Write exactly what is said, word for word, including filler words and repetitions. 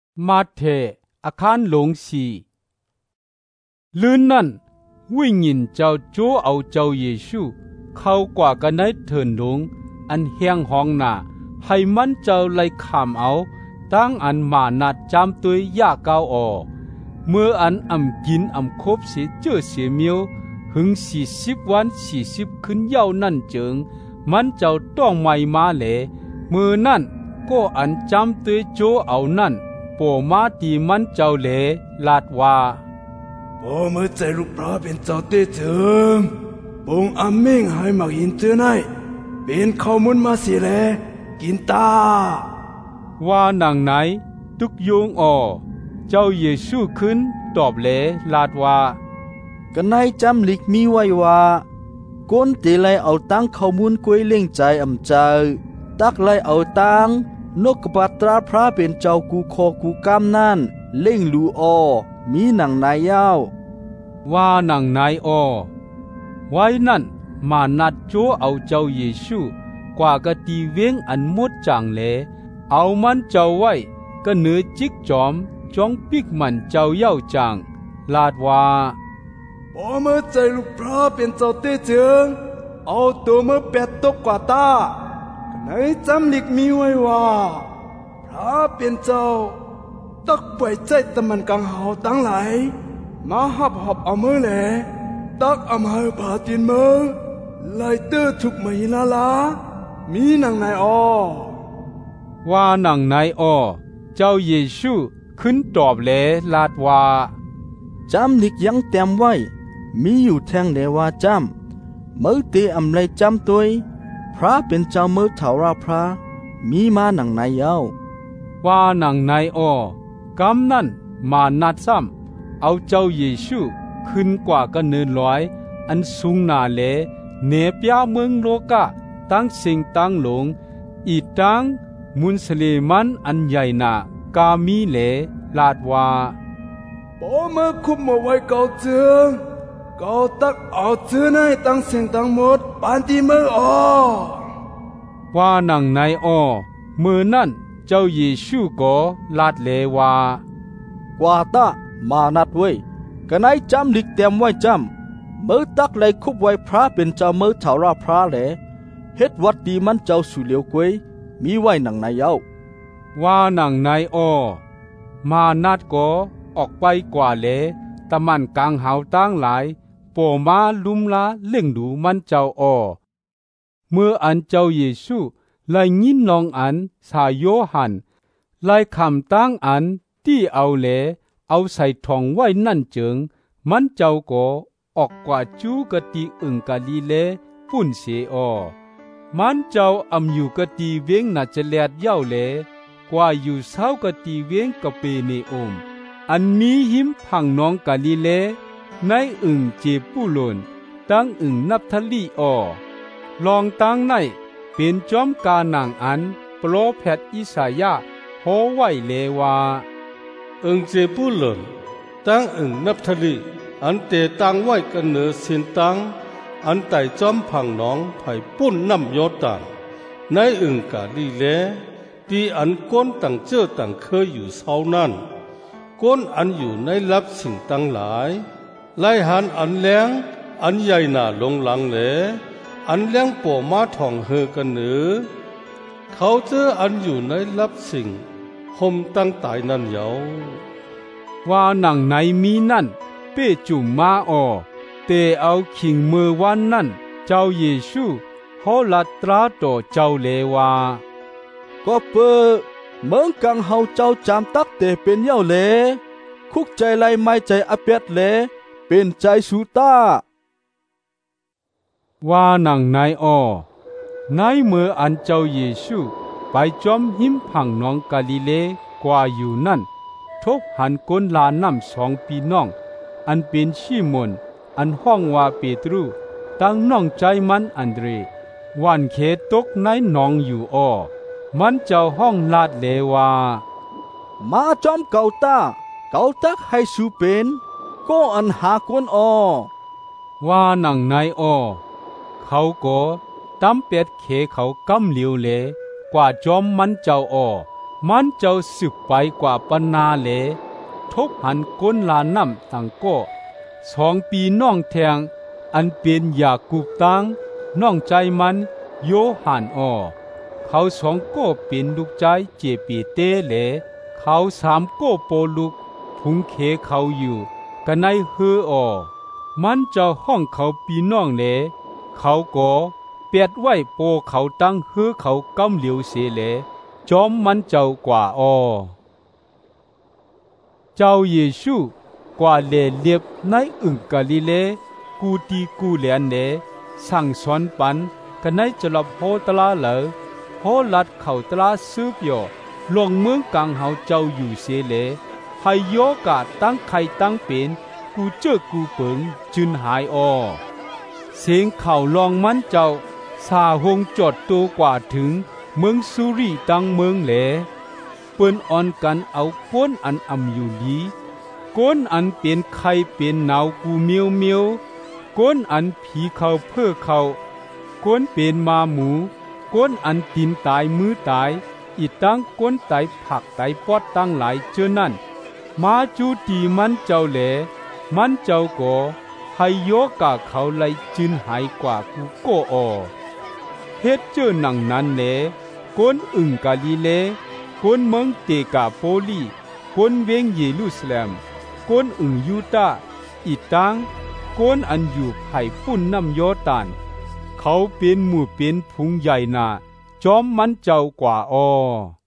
มาเถอาคารหลงสีลื่นนั่นวิญญาณเจ้าโจเอาเจ้าเยซูเข้ากว่ากันในเถินหลงอันเฮียงห้องหน้าให้มันเจ้าไล่ขามเอาตั้งอันมานัดจำตัวยาเก้าออเมื่ออันอำกินอำคบเสียเจอเสียเมียวหึงสี่สิบวันสี่สิบขึ้นเย้านั่นเจิงมันเจ้าต้องไม่มาแหลมือนั่นก็อันจำตัวยโจเอานั่นโปมาตีมันเจ้าแหลลาดว่าโปมือใจลูกพระเป็นเจ้าเตเถิงปงอำเม่งให้มักหินเตือนให้เป็นข้าวมุนมาเสียแลกินตาว่าหนังไหนตุกยงออเจ้าเยซูขึ้นตอบแหลลาดว่ากันในจำลิกมีไว้ว่าก้นตีไลเอาตั้งข้าวมุนกวยเล่งใจอำใจตักไลเอาตั้งนกกระปัตราพระเป็นเจ้ากูคอกูกำนั่นเล่งลูออมีหนังนายยาวว่าหนังนายออไว้นั่นมานัดโจเอาเจ้าเยซูกว่ากะตีเวงอันมดจางแลเอามันเจ้าไว้ก็เนื้อจิกจอมจ้องปิกมันเจ้าเย้าจางลาดว่าพอเมื่อใจลูกพระเป็นเจ้าเตเจิงเอาตัวเมื่อแปดตกกว่าตาในจำลิกมีไว้ว่าพระเป็นเจ้าตักป่วยใจตะมันกังเฮาตั้งหลายมาหับหับเอามือแหลตักอำเฮาผาตินมือไล่เตอทุกไม่ลาลามีหนังนายออว่าหนังนายออเจ้าเยซูขึ้นตอบแลลาดว่าจำลิกยังเต็มไว้มีอยู่แทงเดว่าจำมือเตอำไลจำตัวพระเป็นเจ้ามือเถาราพระมีมาหนังนายเย้าว่าหนังนายออกำนั่นมานัดซ้ำเอาเจ้าเยซูขึ้นกว่ากันเนินลอยอันสูงนาเลเนปยาเมืองโลกะตั้งสิงตั้งหลงอีตังมุนสเลมันอันใหญ่นากามีเลลาดว่าพอเมื่อคุมมาไว้เก่าเจืองเก่าตักเอาเจือในตั้งเสียงตั้งหมดปานที่มือออว่าหนังนายออมือนั่นเจ้าเยซูก็ลาดเลว่ากว่าตามานัดไว้กันไอจำลิกเต็มไว้จำมือตักเลยคุบไว้พระเป็นเจ้ามือเถาราพระแหลเฮ็ดวัดดีมันเจ้าสุเหลียวกวยมีไว้หนังนายเย้าว่าหนังนายออมานัดก็ออกไปกว่าเลตะมันกลางหาวตั้งหลายโปมาลุมลาเล่งดูมันเจ้าออเมื่ออันเจ้าเยซูไล่ยินนองอันสายโยหันไล่คำตั้งอันที่เอาเลเอาใส่ทองไว้นั่นเจิงมันเจ้าก็ออกกว่าจูกะตีอึงกะลีเลปุ่นเสออมันเจ้าอำอยู่กะตีเวงนาจะแลดเย้าเลกว่าอยู่เศร้ากะตีเวงกะเปเนโอมอันมีหิมพังน้องกะลีเลในอึงเจปุโลนตั้งอึงนับทลีออลองตั้งในเป็นจอมกาหนังอันโปรแพทอิสายาโหไว้เลว่าอึงเจปุโลนตั้งอึงนับทลีอันเตตั้งไว้กันเหนือสินตั้งอันไต่จอมพังน้องไผ่ปุ้นน้ำยอดต่างในอึงกาลีเลที่อันก้นต่างเจ้าต่างเคยอยู่เศร้านั้นก้นอันอยู่ในลับสิ่งตั้งหลายไล่หันอันแรงอันใหญ่หนาลงหลังเหลอันแรงโปมาทองเฮอกันเหนือเขาเจออันอยู่ในลับสิ่งห่มตั้งตายนั่นเยาว่าหนังในมีนั่นเป้จุ่มมาออเตเอาขิงมือวันนั่นเจ้าเยซูโหลัดตราต่อเจ้าเลว่าก็เปอเมืองกังเฮาเจ้าจามตักเตเป็นเย้าเลคุกใจไลไม่ใจอเปียดเลเป็นใจสูตาว่าหนังนายออนายเมื่ออันเจ้าเยซูไปจอมหิมพังน้องกาลิเลกว่าอยู่นั่นทบหันก้นลาน้ำสองปีน้องอันเป็นชิมอนอันห้องว่าเปตรูตั้งน้องใจมันอันเดรวันเขตกในหนองอยู่อ้อมันเจ้าห้องลาดเลว่ามาจอมเก่าตาเก่าตักให้สูเป็นก็อันหาคนอ้อว่าหนังนายอ้อเขาก็ตำเป็ดเขเขากำเหลียวเลกว่าจอมมันเจ้าอ้อมันเจ้าสืบไปกว่าปนาเลทบหันก้นลาน้ำตังก็สองปีน้องแทงอันเป็นยากุบตังน้องใจมันโยหันออเขาสองก็เป็นลูกใจเจปีเตเลเขาสามก็โปลุกพุงเคเขาอยู่กันในเฮือออมันเจ้าห้องเขาปีน้องเลเขาก็เปียดไว้โปเขาตั้งเฮือเขากำเหลียวเสเลจอมมันเจ้ากว่าออเจ้าเยซูกว่าเลเลียบในอึ่งกาลิเลกูตีกูเลียนเนสั่งสอนปันกันในจลบโฮตลาเหลอโฮลัดเข่าตลาซื้อเปียวลงเมืองกลางเฮาเจ้าอยู่เสเลให้โยกาตั้งไข่ตั้งเป็นกูเจอกูเปิงจึนหายออเสียงเข่าลองมันเจ้าสาหงจอดตัวกว่าถึงเมืองสุริตั้งเมืองเหลเปิ้นอ่อนกันเอาก้นอันอำอยู่ลีก้นอันเป็นไข่เป็นหนาวกูเมียวเมียวก้นอันผีเขาเพื่อเขาก้นเป็นมาหมูก้นอันตินตายมือตายอีตั้งก้นไตผักไตปอดตั้งหลายเจอนั่นมาจูตีมันเจ้าแหลมันเจ้าก็ให้โยกาเขาไลจึนหายกว่ากูโกออเฮ็ดเจอหนังนั้นแหลก้นอึ่งกาลิเลก้นเมืองเตกาโปลีก้นเวงเยรูซาเล็มก้นอึ่งยูตาอีตังก้นอันอยู่ไผ่ปุ่นน้ำยอตานเขาเป็นหมู่เป็นพุงใหญ่นาจอมมันเจ้ากว่าออ